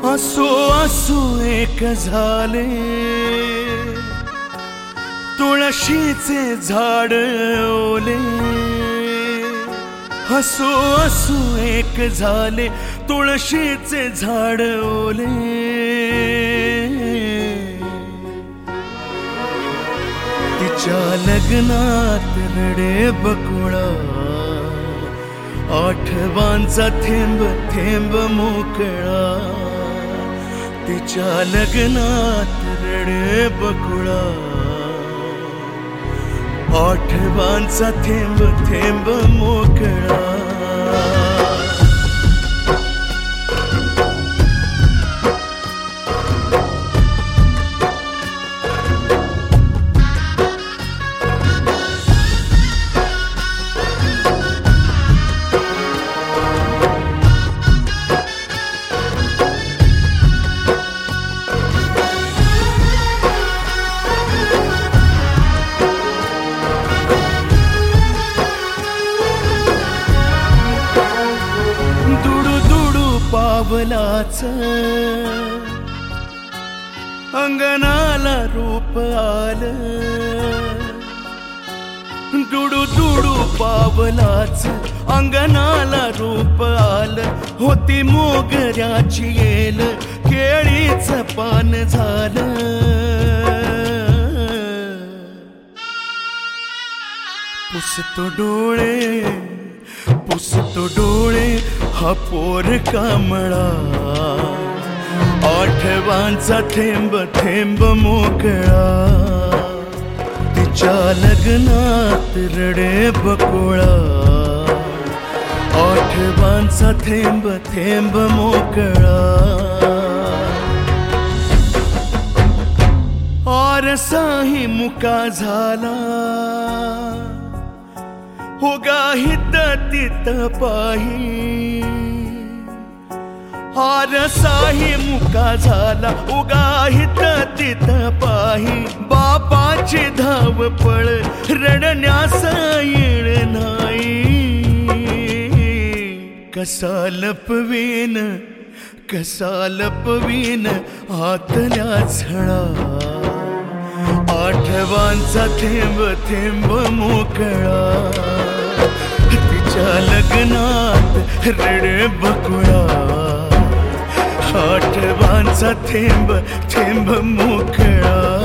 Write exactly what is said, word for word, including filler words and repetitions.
हसू हसू एक झाले तुळशीचे झाड ओले, हसू हसू एक झाले तुळशीचे झाड ओले। तिच्या लग्नात रडे बकुळा, आठवांचा थेंब थेंब मोकळा। तिच्या लग्नात रडे बकुळा, आठवांचा थेंब थेंब मोकळा। पावलाच अंगणाला रूप आलं, दुडू दुडू पावलाच अंगणाला रूप आलं। होती मोगऱ्याची येल केळीच पान झालं। पुसतो डोळे पुसतो डोळे हा पोर कामळा, आठवांचा थेंब थेंब मोकळा। तिच्या लग्नात रडे बकुळा, आठवांचा थेंब थेंब मोकळा। आरसाही मुका झाला, होगा हित तित पाही। आरसाही मुका झाला, उगा हित तित पाही। बापाची धावपळ रडण्यास येळ नाही, कसा लपवीन कसा लपवीन आतल्या झळा। आठवांचा थेंब थेंब मोकळा, तिच्या लग्नात रडे बकुळा, आठवांचा थेंब थेंब मोकळा।